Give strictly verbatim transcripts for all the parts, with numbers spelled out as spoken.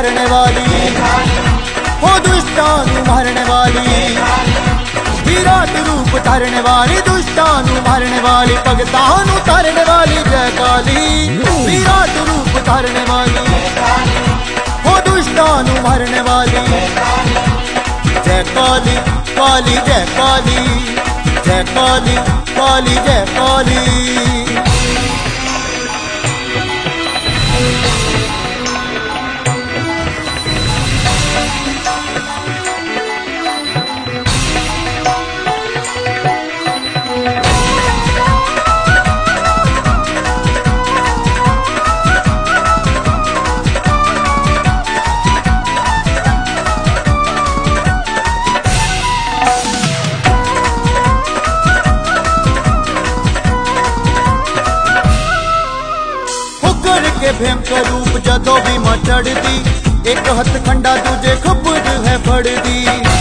धरने वाली, हो दुष्टानु मारने वाली, विराट रूप धारने वाली, दुष्टानु मारने वाली, भगतानु तारने वाली जय काली। विराट रूप धारने वाली, हो दुष्टानु मारने वाली, जय काली काली जय काली, जय काली काली जय काली। भयंकर रूप जदों भी मां चढ़दी, एक हथ खंडा दूजे खबर है फड़दी।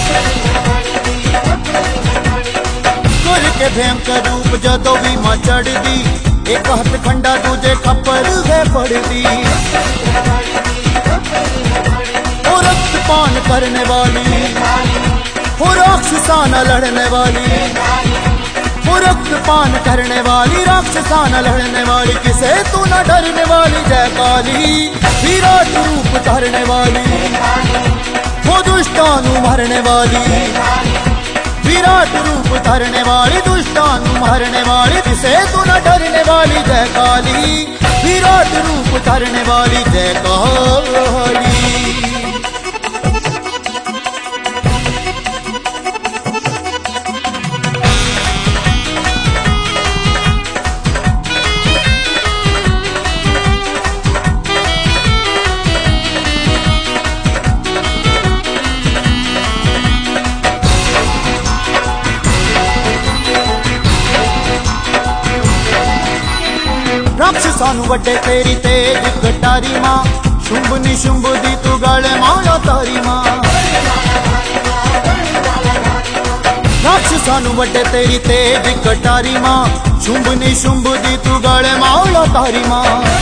गुर के भयंकर रूप जदों भी मां चढ़दी, एक हथ खंडा दूजे खबर है फड़दी। वो रक्तपान करने वाली, वो राक्षसा न लड़ने वाली, वो रक्तपान करने वाली, राक्षसा न लड़ने वाली, किसे तू न डरने वाली जय काली। विराट रूप धारने वाली, वो दुष्टानु मारने वाली, विराट रूप धारने वाली, दुष्टानु मारने वाली, किसे तू न डरने वाली जय काली। विराट रूप धारने वाली जय काली। राक्षसानु वड्डे तेरी तेज कटारी मां, शुंभ निशुंभ दी तू गले माला तारी मां। राक्षसानु वड्डे तेरी तेज कटारी मां, शुंभ निशुंभ दी तू गले माला तारी मां।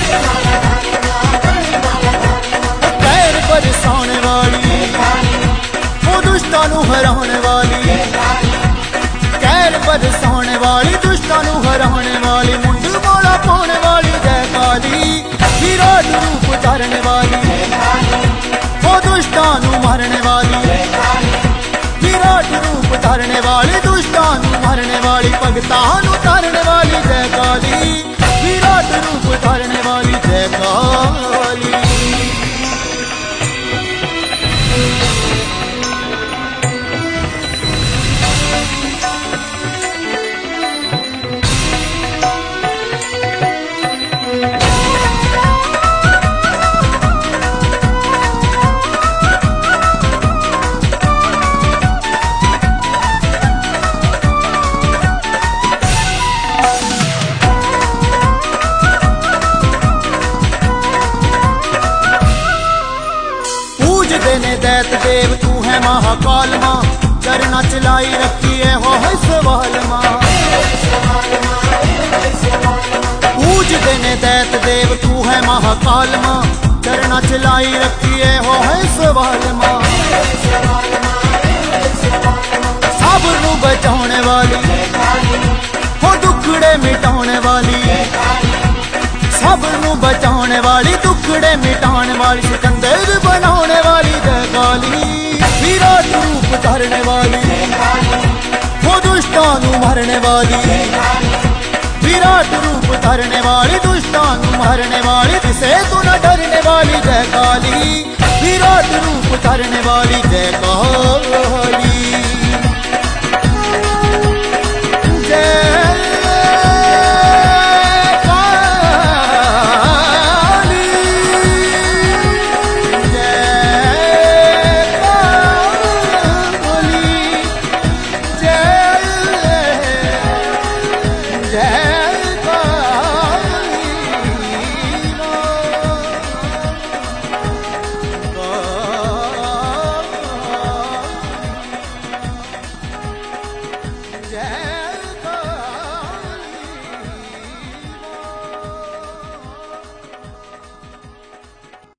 पैर बरसाने वाली, वो दुष्टानु हराने वाली, कैर बरसाने वाली, दुष्टानु हराने वाली, मुंड मोला पाने वाली जय काली। विराट रूप धारने वाली, वो दुष्टानु मारने वाली, विराट रूप धारने वाली, दुष्टानु मारने वाली, भगतानु तारने वाली जय काली। विराट रूप धारने वाली जय काली। दैत देव तू है महाकाल मां, चरना चलाई रखी है हो है सवाल मां। पूज देने दैत देव तू है महाकाल मां, चरना चलाई रखी है हो है सवाल मां। साबर नू बचाने वाली, हो दुखड़े मिटाने वाली, साबर नू बचाने वाली, दुखड़े मिटाने वाली, सिकंदर बनाने वाली जय काली। विराट रूप धारने वाली, वो दुष्टानु मारने वाली, विराट रूप धारने वाली, दुष्टानु मारने वाली, किसे तू न डरने वाली जय काली। विराट रूप धारने वाली जय काली।